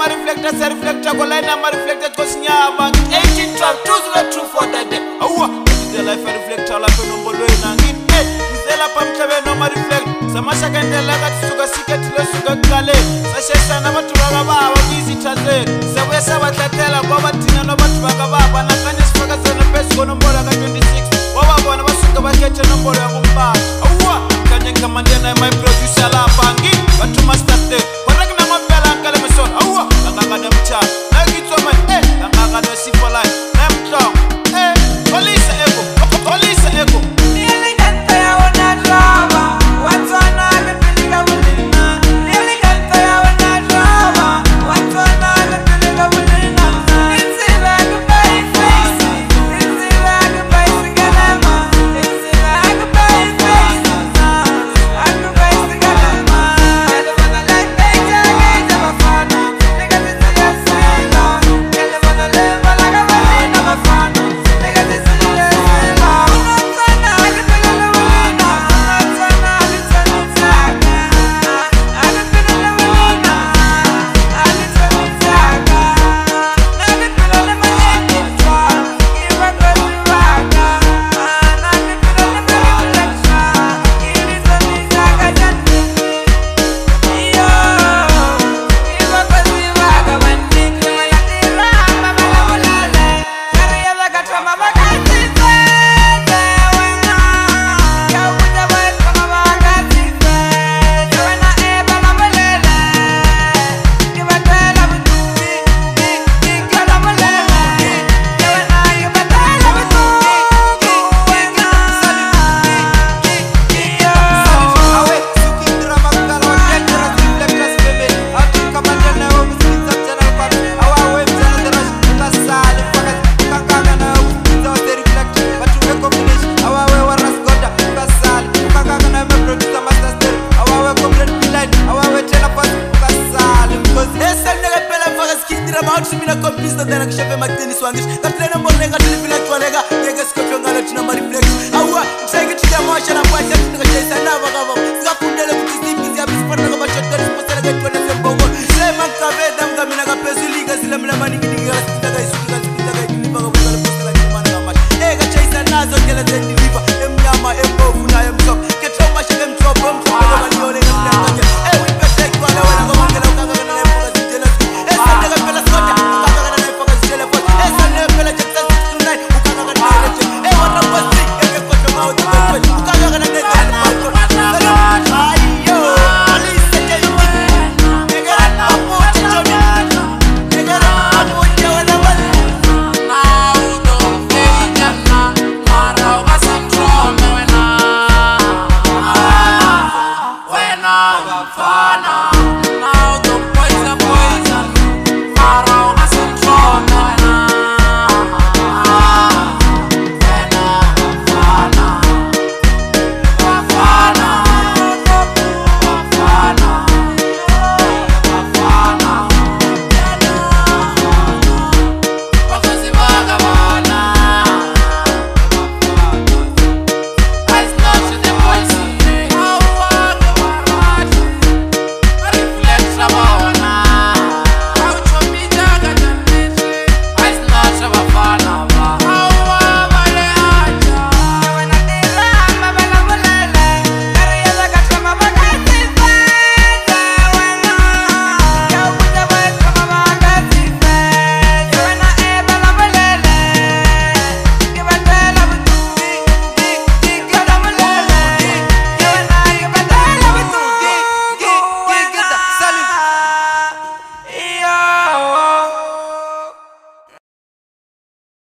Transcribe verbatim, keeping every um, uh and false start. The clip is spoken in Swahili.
reflector, se reflector, go line number reflector, go sinyama. eighteen twelve, two zero two four that day. Awa, the life reflector, la penombo lo inangin. Eh, izela pamchabe no ma reflect. Samasha kandela katsuka siketi lo suka kale. Sashesa na watu wakaba visitors. Sewesa watlatela kwa batina no watu wakaba. Na kanye sifaka sana pesi kwa nombora ka twenty-six. Wababa na basuka bakete nombora ya kumba. Awa, kanye kamande na my producer la pangi. Watu master step. Kwa raki na mapela kale meson. Awa, kanga na mcha. Na kitwa man, eh, kanga na sipo line. Na mcha, eh, police echo, police echo. Out to me na kompis na dena kisha fe mateni swangish